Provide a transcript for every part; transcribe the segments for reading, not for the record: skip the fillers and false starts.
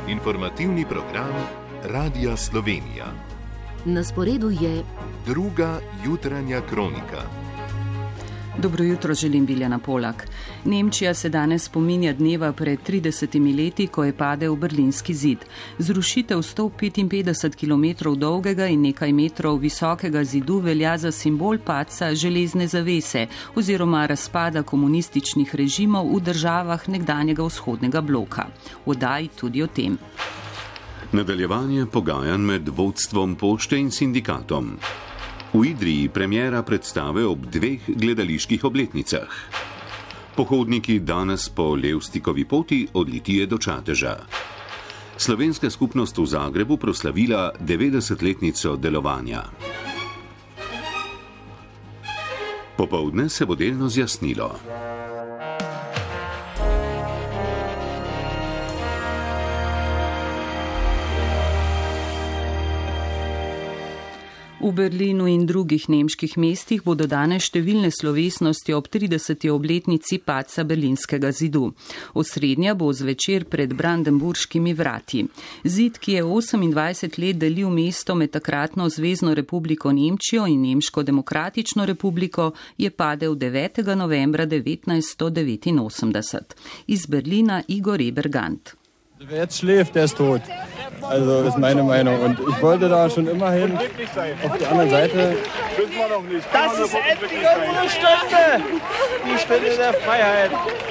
Informativni program Radia Slovenija. Na sporedu je druga jutranja kronika. Dobro jutro, želim Biljana Polak. Nemčija se danes spominja dneva pred 30 leti, ko je padel Berlinski zid. Zrušitev 155 km dolgega in nekaj metrov visokega zidu velja za simbol padca železne zavese oziroma razpada komunističnih režimov v državah nekdanjega vzhodnega bloka. Oddaji tudi o tem. Nadaljevanje pogajanj med vodstvom pošte in sindikatom. V Idriji premiera predstave ob 2 gledaliških obletnicah. Pohodniki danes po Levstikovi poti od Litije do Čateža. Slovenska skupnost v Zagrebu proslavila 90-letnico delovanja. Popoldne se bo delno zjasnilo. V Berlinu in drugih nemških mestih bodo danes številne slovesnosti ob 30. obletnici padca Berlinskega zidu. Osrednja bo zvečer pred Brandenburškimi vrati. Zid, ki je 28 let delil mesto med takratno Zvezno republiko Nemčijo in Nemško demokratično republiko, je padel 9. novembra 1989. Iz Berlina Igor Ebergant. Wer jetzt schläft, der ist tot. Also ist meine Meinung. Und ich wollte da schon immer hin. Auf die andere Seite. Das ist endlich unsere Stunde. Die Stunde der Freiheit.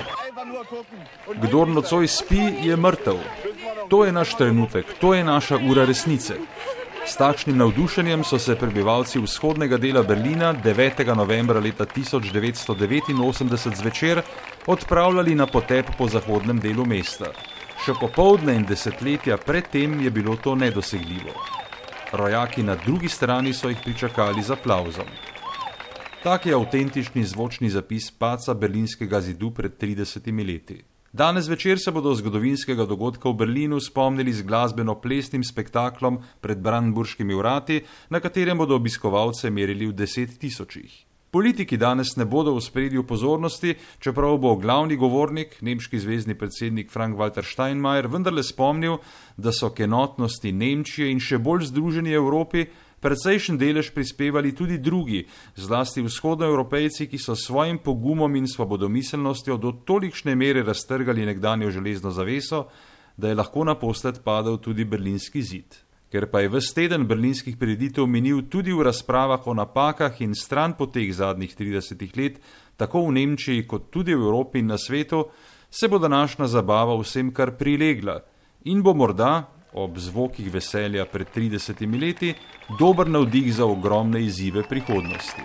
Kdor nocoj spi, je mrtev. To je naš trenutek, to je naša ura resnice. S takšnim navdušenjem so se prebivalci vzhodnega dela Berlina 9. novembra leta 1989 zvečer odpravljali na potep po zahodnem delu mesta. Še popoldne in desetletja predtem je bilo to nedosegljivo. Rojaki na drugi strani so jih pričakali z aplavzom. Tak je avtentični zvočni zapis padca Berlinskega zidu pred 30 leti. Danes večer se bodo zgodovinskega dogodka v Berlinu spomnili z glasbeno-plesnim spektaklom pred Brandenburškimi vrati, na katerem bodo obiskovalce merili v 10 tisočih. Politiki danes ne bodo v ospredju pozornosti, čeprav bo glavni govornik, nemški zvezni predsednik Frank-Walter Steinmeier, vendarle spomnil, da so k enotnosti Nemčije in še bolj združeni Evropi precejšen delež prispevali tudi drugi, zlasti vzhodnoevropejci, ki so s svojim pogumom in svobodomiselnostjo do tolikšne mere raztrgali nekdanjo železno zaveso, da je lahko naposled padel tudi Berlinski zid. Ker pa je ves teden berlinskih prireditev minil tudi v razpravah o napakah in stranpoteh zadnjih 30 let, tako v Nemčiji kot tudi v Evropi in na svetu, se bo današnja zabava vsem kar prilegla in bo morda, ob zvokih veselja pred 30 leti, dober navdih za ogromne izzive prihodnosti.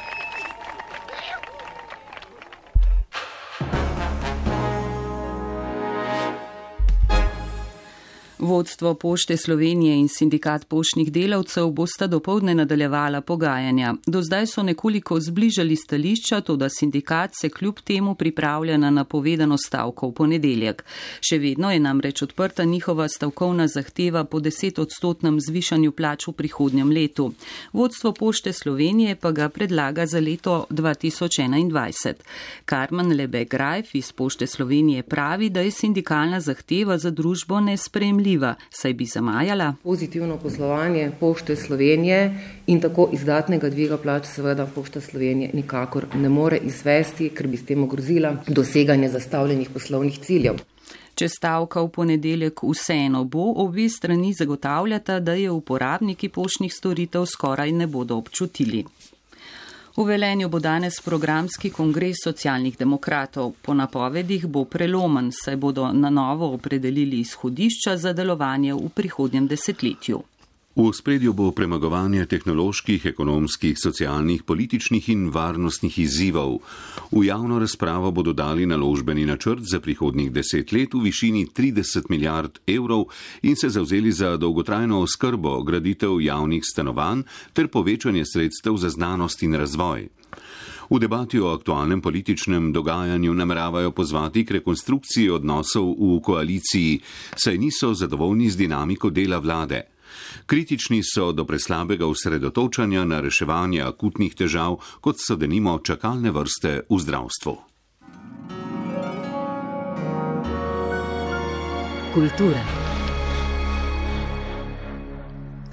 Vodstvo Pošte Slovenije in sindikat poštnih delavcev bosta dopoldne nadaljevala pogajanja. Do zdaj so nekoliko zbližali stališča, toda sindikat se kljub temu pripravlja na napovedano stavko v ponedeljek. Še vedno je namreč odprta njihova stavkovna zahteva po 10% zvišanju plač v prihodnjem letu. Vodstvo Pošte Slovenije pa ga predlaga za leto 2021. Karmen Lebek-Grajf iz Pošte Slovenije pravi, da je sindikalna zahteva za družbo nesprejemljiva. Saj bi zamajala. Pozitivno poslovanje Pošte Slovenije in tako izdatnega dviga plač seveda Pošta Slovenije nikakor ne more izvesti, ker bi s tem ogrozila doseganje zastavljenih poslovnih ciljev. Če stavka v ponedeljek vseeno bo, obe strani zagotavljata, da je uporabniki poštnih storitev skoraj ne bodo občutili. V Velenju bo danes programski kongres socialnih demokratov. Po napovedih bo prelomen, saj bodo na novo opredelili izhodišča za delovanje v prihodnjem desetletju. V ospredju bo premagovanje tehnoloških, ekonomskih, socialnih, političnih in varnostnih izzivov. V javno razpravo bodo dali naložbeni načrt za prihodnjih 10 let v višini 30 milijard evrov in se zavzeli za dolgotrajno oskrbo, graditev javnih stanovanj ter povečanje sredstev za znanost in razvoj. V debati o aktualnem političnem dogajanju nameravajo pozvati k rekonstrukciji odnosov v koaliciji, saj niso zadovoljni z dinamiko dela vlade. Kritični so do preslabega osredotočanja na reševanje akutnih težav, kot so denimo čakalne vrste v zdravstvu. Kultura.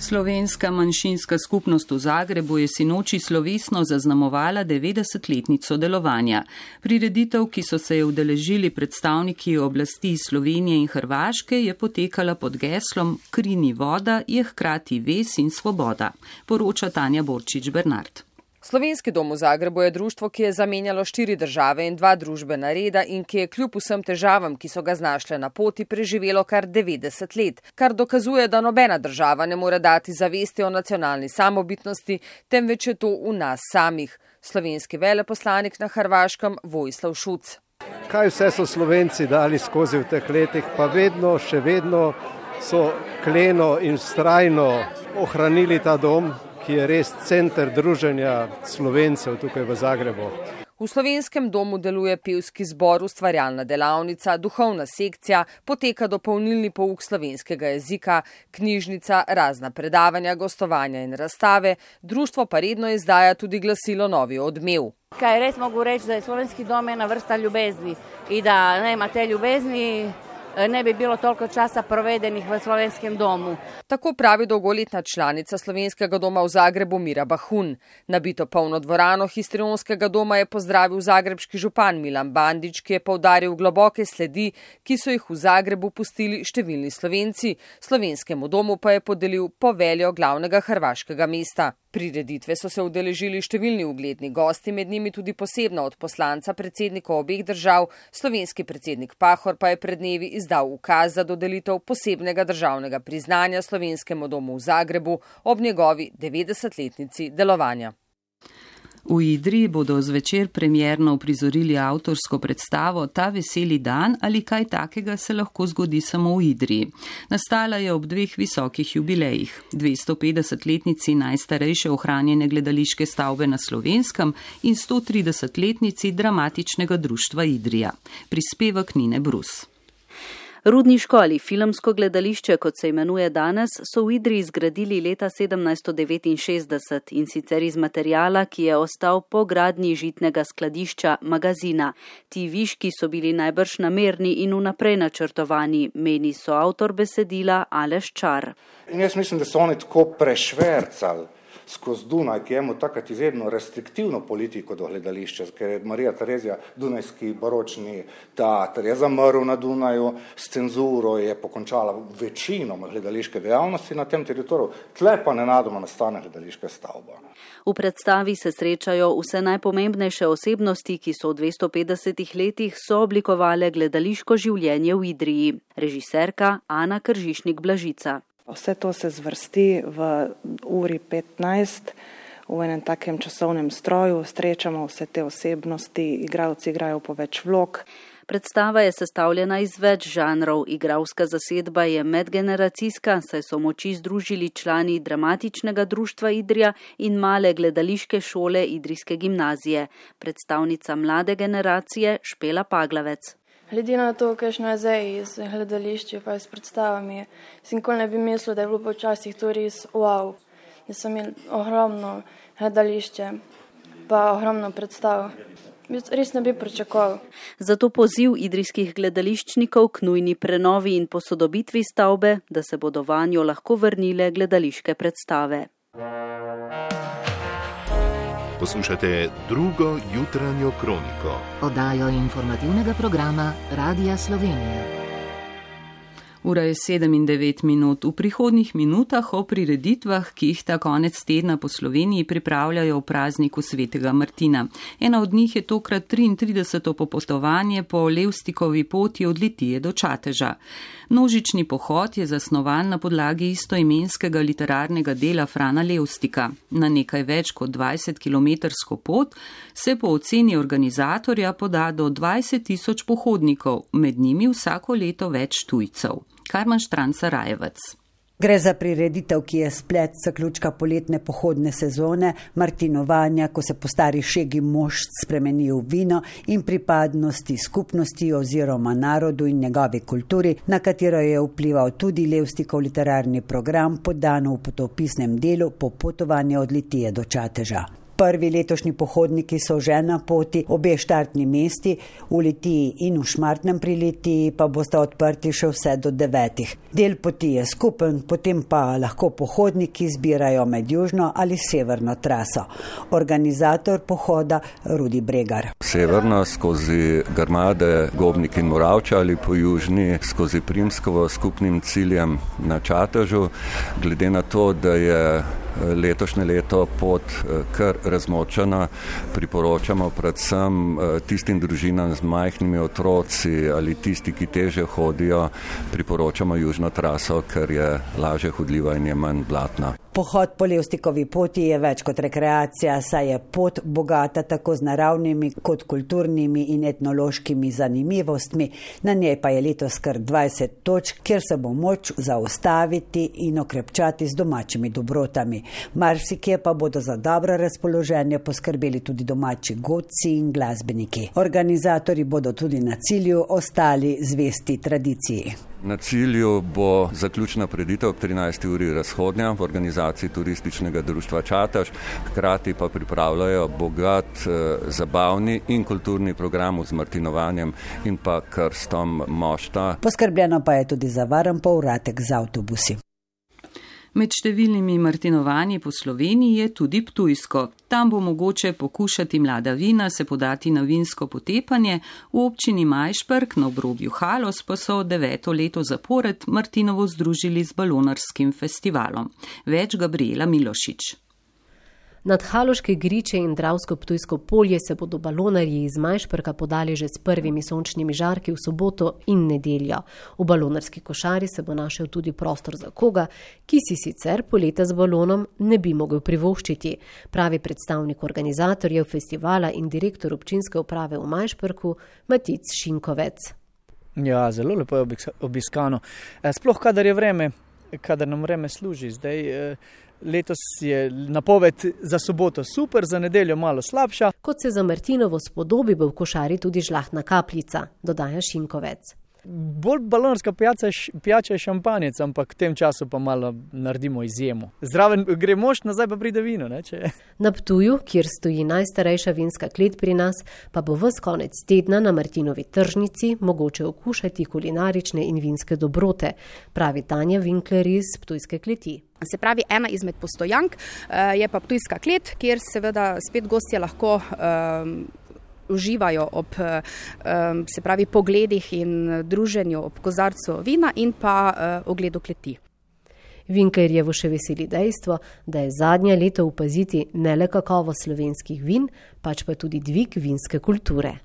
Slovenska manjšinska skupnost v Zagrebu je sinoči slovesno zaznamovala 90-letnico delovanja. Prireditev, ki so se je udeležili predstavniki oblasti Slovenije in Hrvaške, je potekala pod geslom Kri ni voda, je hkrati ves in svoboda, poroča Tanja Borčič Bernard. Slovenski dom v Zagrebu je društvo, ki je zamenjalo 4 države in 2 družbena reda in ki je kljub vsem težavam, ki so ga znašle na poti, preživelo kar 90 let, kar dokazuje, da nobena država ne more dati zavesti o nacionalni samobitnosti, temveč je to v nas samih. Slovenski veleposlanik na Hrvaškem Vojislav Šuc. Kaj vse so Slovenci dali skozi v teh letih, pa še vedno so kleno in vztrajno ohranili ta dom, ki je res center druženja Slovencev tukaj v Zagrebu. V slovenskem domu deluje pevski zbor, ustvarjalna delavnica, duhovna sekcija, poteka dopolnilni pouk slovenskega jezika, knjižnica, razna predavanja, gostovanja in razstave, društvo pa redno izdaja tudi glasilo Novi odmev. Kaj res mogu reči, da je slovenski dom ena vrsta ljubezni i da nema te ljubezni, ne bi bilo toliko časa provedenih v slovenskem domu. Tako pravi dolgoletna članica Slovenskega doma v Zagrebu Mira Bahun. Nabito polno dvorano histrionskega doma je pozdravil zagrebški župan Milan Bandić, ki je poudaril globoke sledi, ki so jih v Zagrebu pustili številni Slovenci. Slovenskemu domu pa je podelil poveljo glavnega hrvaškega mesta. Prireditve so se udeležili številni ugledni gosti, med njimi tudi posebno od poslanca predsednikov obeh držav. Slovenski predsednik Pahor pa je pred dnevi izdal ukaz za dodelitev posebnega državnega priznanja Slovenskemu domu v Zagrebu ob njegovi 90-letnici delovanja. V Idriji bodo zvečer premierno uprizorili avtorsko predstavo Ta veseli dan ali kaj takega se lahko zgodi samo v Idriji. Nastala je ob 2 visokih jubilejih, 250-letnici najstarejše ohranjene gledališke stavbe na Slovenskem in 130-letnici Dramatičnega društva Idrija. Prispevek Nine Brus. Rudniško ali filmsko gledališče, kot se imenuje danes, so v Idriji zgradili leta 1769 in sicer iz materijala, ki je ostal po gradnji žitnega skladišča Magazina. Ti viški so bili najbrž namerni in vnaprej načrtovani, meni so avtor besedila Aleš Čar. In jaz mislim, da so oni tako prešvercali skozi Dunaj, ki je imel takrat izredno restriktivno politiko do gledališča, ker je Marija Terezija dunajski baročni teater, je zamrl na Dunaju, s cenzuro je pokončala večino gledališke dejavnosti na tem teritoriju, tle pa nenadoma nastane gledališka stavba. V predstavi se srečajo vse najpomembnejše osebnosti, ki so v 250 letih sooblikovale gledališko življenje v Idriji. Režiserka Ana Kržišnik Blažica. Vse to se zvrsti v uri 15 v enem takem časovnem stroju, srečamo vse te osebnosti, igralci igrajo po več vlog. Predstava je sestavljena iz več žanrov, igralska zasedba je medgeneracijska, saj so moči združili člani Dramatičnega društva Idrija in male gledališke šole Idrijske gimnazije. Predstavnica mlade generacije Špela Paglavec. Glede na to, kakšno je zdaj iz gledališča pa s predstavami, nikoli ne bi mislil, da je bilo počasih to res wow. Da sem imel ogromno gledališče, pa ogromno predstav. Res ne bi pričakoval. Zato poziv idrijskih gledališčnikov k nujni prenovi in posodobitvi stavbe, da se bodo vanjo lahko vrnile gledališke predstave. Poslušate drugo jutranjo kroniko. Oddajo informativnega programa Radija Slovenija. Ura je 7:09. V prihodnjih minutah o prireditvah, ki jih ta konec tedna po Sloveniji pripravljajo v prazniku svetega Martina. Ena od njih je tokrat 33. popotovanje po Levstikovi poti od Litije do Čateža. Množični pohod je zasnovan na podlagi istoimenskega literarnega dela Frana Levstika. Na nekaj več kot 20-kilometrsko pot se po oceni organizatorja poda do 20.000 pohodnikov, med njimi vsako leto več tujcev. Karmen Štranca-Rajevec. Gre za prireditev, ki je splet zaključka poletne pohodne sezone, martinovanja, ko se po stari šegi mošt spremeni v vino in pripadnosti skupnosti oziroma narodu in njegovi kulturi, na katero je vplival tudi Levstikov literarni program, podano v potopisnem delu Popotovanje od Litije do Čateža. Prvi letošnji pohodniki so že na poti, obe štartni mesti, v Litiji in v Šmartnem pri Litiji, pa bosta odprti še vse do 9. Del poti je skupen, potem pa lahko pohodniki zbirajo med južno ali severno traso. Organizator pohoda Rudi Bregar. Severno skozi Grmade, Gobnik in Moravče ali po južni skozi Primskovo skupnim ciljem na Čatežu. Glede na to, da je letošnje leto pot kar razmočena, priporočamo predvsem tistim družinam z majhnimi otroci ali tisti, ki teže hodijo, priporočamo južno traso, ker je lažje hodljiva in je manj blatna. Pohod po Levstikovi poti je več kot rekreacija, saj je pot bogata tako z naravnimi kot kulturnimi in etnološkimi zanimivostmi. Na njej pa je letos kar 20 točk, kjer se bo moč zaustaviti in okrepčati z domačimi dobrotami. Marsikje pa bodo za dobro razpoloženje poskrbeli tudi domači godci in glasbeniki. Organizatorji bodo tudi na cilju ostali zvesti tradiciji. Na cilju bo zaključna prireditev ob 13. uri razhodnja v organizaciji turističnega društva Čatež, hkrati pa pripravljajo bogat zabavni in kulturni program z martinovanjem in pa krstom mošta. Poskrbljeno pa je tudi za varen povratek z avtobusi. Med številnimi martinovanji po Sloveniji je tudi Ptujsko. Tam bo mogoče pokušati mlada vina, se podati na vinsko potepanje. V občini Majšperk na obrobju Haloz pa so 9. leto zapored Martinovo združili z balonarskim festivalom. Več Gabriela Milošič. Nad Haloške griče in Dravsko-Ptujsko polje se bodo balonarji iz Majšperka podali že s prvimi sončnimi žarki v soboto in nedeljo. V balonarski košari se bo našel tudi prostor za koga, ki si sicer poleta z balonom ne bi mogel privoščiti, pravi predstavnik organizatorjev festivala in direktor občinske uprave v Majšperku Matic Šinkovec. Ja, zelo lepo je obiskano. Sploh kadar je vreme, kadar nam vreme služi. Zdaj letos je napoved za soboto super, za nedeljo malo slabša. Kot se za Martinovo spodobi, bo v košari tudi žlahtna kapljica, dodaja Šinkovec. Bolj balonarska pijača je šampanjec, ampak v tem času pa malo naredimo izjemo. Zraven gre mošt, nazaj pa pride vino. Na Ptuju, kjer stoji najstarejša vinska klet pri nas, pa bo ves konec tedna na Martinovi tržnici mogoče okušati kulinarične in vinske dobrote, pravi Tanja Winkler iz Ptujske kleti. Se pravi, ena izmed postojank je pa Ptujska klet, kjer seveda spet gostje lahko uživajo ob se pravi pogledih in druženju ob kozarcu vina in pa ogledu kleti. Winklerjevo še veseli dejstvo, da je zadnja leta opaziti ne le kakovost slovenskih vin, pač pa tudi dvig vinske kulture.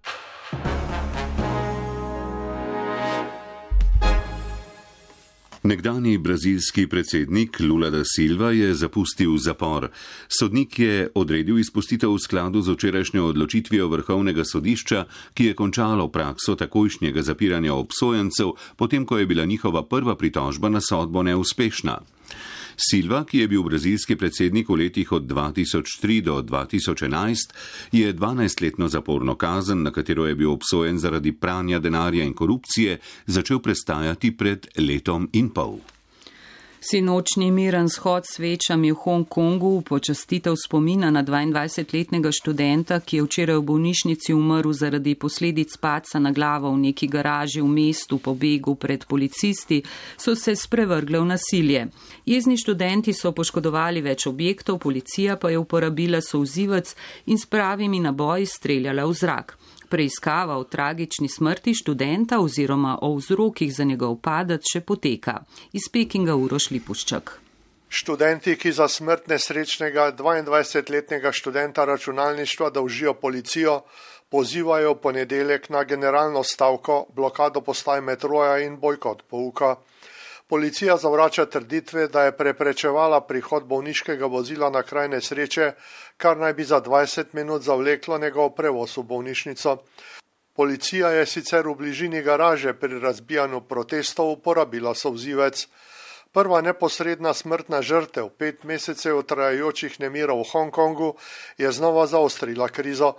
Nekdanji brazilski predsednik Lula da Silva je zapustil zapor. Sodnik je odredil izpustitev v skladu z včerajšnjo odločitvijo Vrhovnega sodišča, ki je končalo prakso takojšnjega zapiranja obsojencev, potem ko je bila njihova prva pritožba na sodbo neuspešna. Silva, ki je bil brazilski predsednik v letih od 2003 do 2011, je 12-letno zaporno kazen, na katero je bil obsojen zaradi pranja denarja in korupcije, začel prestajati pred letom in pol. Sinočni miren shod s svečami v Hongkongu v počastitev spomina na 22-letnega študenta, ki je včeraj v bolnišnici umrl zaradi posledic padca na glavo v neki garaži v mestu po begu pred policisti, so se sprevrgle v nasilje. Jezni študenti so poškodovali več objektov, policija pa je uporabila solzivec in s pravimi naboji streljala v zrak. Preiskava o tragični smrti študenta oziroma o vzrokih za njegov padec še poteka. Iz Pekinga Uroš Lipuščak. Študenti, ki za smrt nesrečnega 22-letnega študenta računalništva dolžijo policijo, pozivajo ponedeljek na generalno stavko, blokado postaj metroja in bojkot pouka. Policija zavrača trditve, da je preprečevala prihod bolniškega vozila na kraj nesreče, kar naj bi za 20 minut zavleklo njegov prevoz v bolnišnico. Policija je sicer v bližini garaže pri razbijanju protestov uporabila solzivec. Prva neposredna smrtna žrtev 5 mesecev trajajočih nemirov v Hongkongu je znova zaostrila krizo.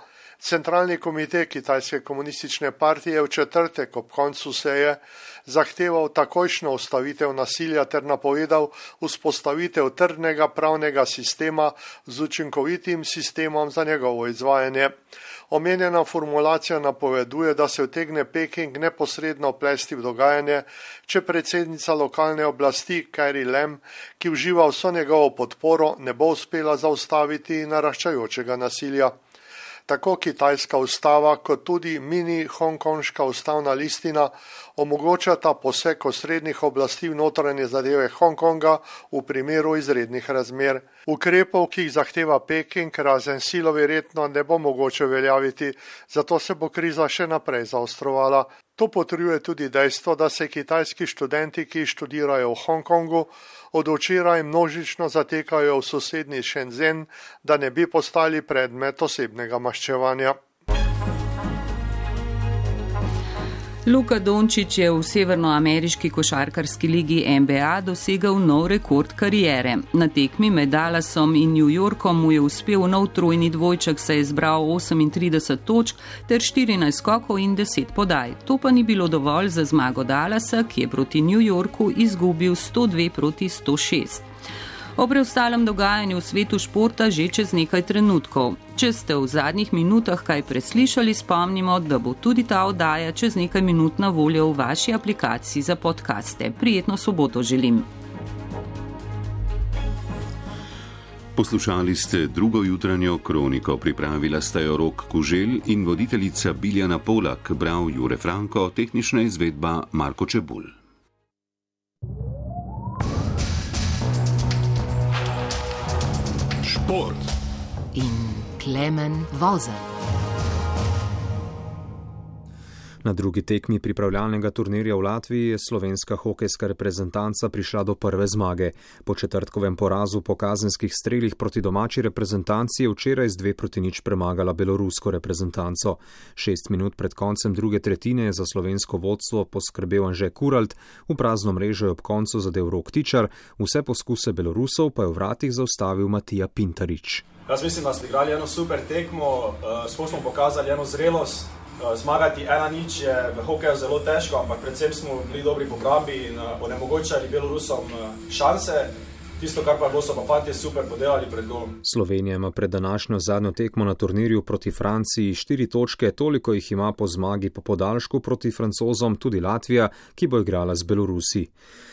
Centralni komitej Kitajske komunistične partije je v četrtek ob koncu seje zahteval takojšnjo ustavitev nasilja ter napovedal vzpostavitev trdnega pravnega sistema z učinkovitim sistemom za njegovo izvajanje. Omenjena formulacija napoveduje, da se utegne Peking neposredno vplesti v dogajanje, če predsednica lokalne oblasti Carrie Lam, ki uživa vso njegovo podporo, ne bo uspela zaustaviti naraščajočega nasilja. Tako kitajska ustava kot tudi mini hongkonška ustavna listina omogočata poseg osrednjih oblasti v notranje zadeve Hongkonga v primeru izrednih razmer. Ukrepov, ki jih zahteva Peking, razen silo verjetno ne bo mogoče uveljaviti, zato se bo kriza še naprej zaostrovala. To potrjuje tudi dejstvo, da se kitajski študenti, ki študirajo v Hongkongu, od včeraj množično zatekajo v sosednji Shenzhen, da ne bi postali predmet osebnega maščevanja. Luka Dončić je v severnoameriški košarkarski ligi NBA dosegal nov rekord kariere. Na tekmi med Dallasom in New Yorkom mu je uspel nov trojni dvojček, saj je zbral 38 točk ter 14 skokov in 10 podaj. To pa ni bilo dovolj za zmago Dallasa, ki je proti New Yorku izgubil 102-106. O preostalem dogajanju v svetu športa že čez nekaj trenutkov. Če ste v zadnjih minutah kaj preslišali, spomnimo, da bo tudi ta oddaja čez nekaj minut na voljo v vaši aplikaciji za podcaste. Prijetno soboto želim. Poslušali ste drugo jutranjo kroniko, pripravila sta jo Rok Kuželj in voditeljica Biljana Polak, bral Jure Franko, tehnična izvedba Marko Čebulj. Šport in Klemen Vozelj. Na drugi tekmi pripravljalnega turnirja v Latviji je slovenska hokejska reprezentanca prišla do prve zmage. Po četrtkovem porazu po kazenskih strelih proti domači reprezentanci je včeraj z 2-0 premagala belorusko reprezentanco. 6 minut pred koncem druge tretjine je za slovensko vodstvo poskrbel Anže Kuralt, v prazno mrežo je ob koncu zadel Rok Tičar, vse poskuse Belorusov pa je v vratih zaustavil Matija Pintarič. Jaz mislim, da smo igrali eno super tekmo, smo pokazali eno zrelost. Zmagati 1-0 je v hokeju zelo težko, ampak predvsem smo bili dobri v obrambi in onemogočali Belorusom šanse. Tisto, kar pa je bilo, so pa fantje super podelali pred golom. Slovenija ima pred današnjo zadnjo tekmo na turnirju proti Franciji 4 točke, toliko jih ima po zmagi po podaljšku proti Francozom tudi Latvija, ki bo igrala z Belorusi.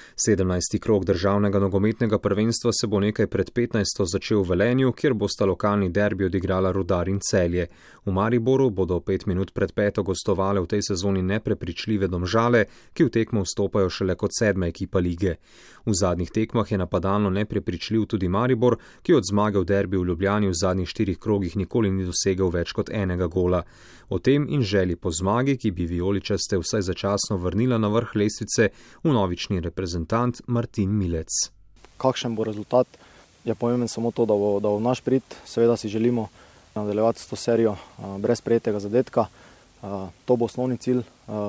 17. krog državnega nogometnega prvenstva se bo nekaj pred 15. začel v Velenju, kjer bosta lokalni derbi odigrala Rudar in Celje. V Mariboru bodo 5 minut pred 5. gostovale v tej sezoni neprepričljive Domžale, ki v tekmo vstopajo šele kot 7. ekipa lige. V zadnjih tekmah je napadalno neprepričljiv tudi Maribor, ki od zmage v derbi v Ljubljani v zadnjih 4 krogih nikoli ni dosegel več kot enega gola. O tem in želji po zmagi, ki bi vijoličaste vsaj začasno vrnila na vrh lestvice, vnovični reprezentant Martin Milec. Kakšen bo rezultat, je pomemben samo to, da bo naš prid. Seveda si želimo nadaljevati s to serijo brez prejetega zadetka. To bo osnovni cilj.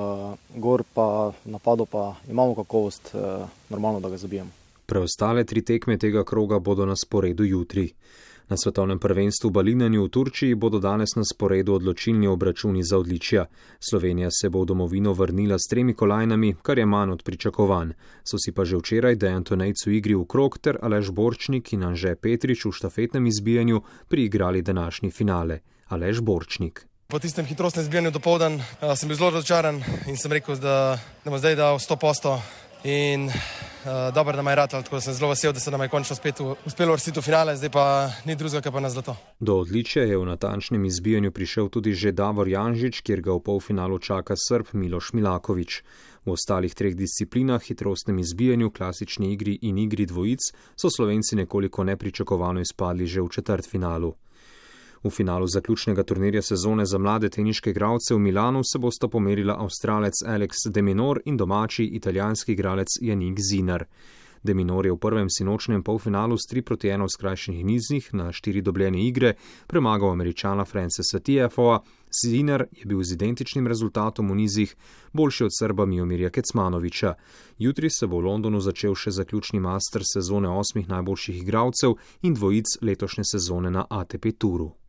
Gor pa napadu pa imamo kakovost, normalno, da ga zabijemo. Preostale 3 tekme tega kroga bodo na sporedu jutri. Na svetovnem prvenstvu v Balinanju v Turčiji bodo danes na sporedu odločilni obračuni za odličja. Slovenija se bo v domovino vrnila s 3 kolajnami, kar je manj od pričakovanj. So si pa že včeraj Dejan Tonejc v igri v krog ter Aleš Borčnik in Anže Petrič v štafetnem izbijanju priigrali današnji finale. Aleš Borčnik. Po tistem hitrostnem izbijanju dopoldan sem bil zelo razočaran in sem rekel, da bom zdaj dal 100% in dobro, da me je ratal, tako da sem zelo vesel, da se nam je končno spet uspelo uvrstiti v finale, zdaj pa ni drugega, kar pa nas zlato. Do odličja je v natančnem izbijanju prišel tudi že Davor Janžič, kjer ga v polfinalu čaka Srb Miloš Milakovič. V ostalih 3 disciplinah, hitrostnem izbijanju, klasični igri in igri dvojic, so Slovenci nekoliko nepričakovano izpadli že v četrtfinalu. V finalu zaključnega turnirja sezone za mlade teniške igralce v Milanu se bosta pomerila Avstralec Alex de Minaur in domači italijanski igralec Jannik Sinner. De Minaur je v prvem sinočnem polfinalu s 3-1 v skrajšanih nizih na 4 dobljene igre premagal Američana Francesa Tiafova. Sinner je bil z identičnim rezultatom v nizih boljši od Srba Miomirja Kecmanovića. Jutri se bo v Londonu začel še zaključni master sezone 8 najboljših igralcev in dvojic letošnje sezone na ATP Touru.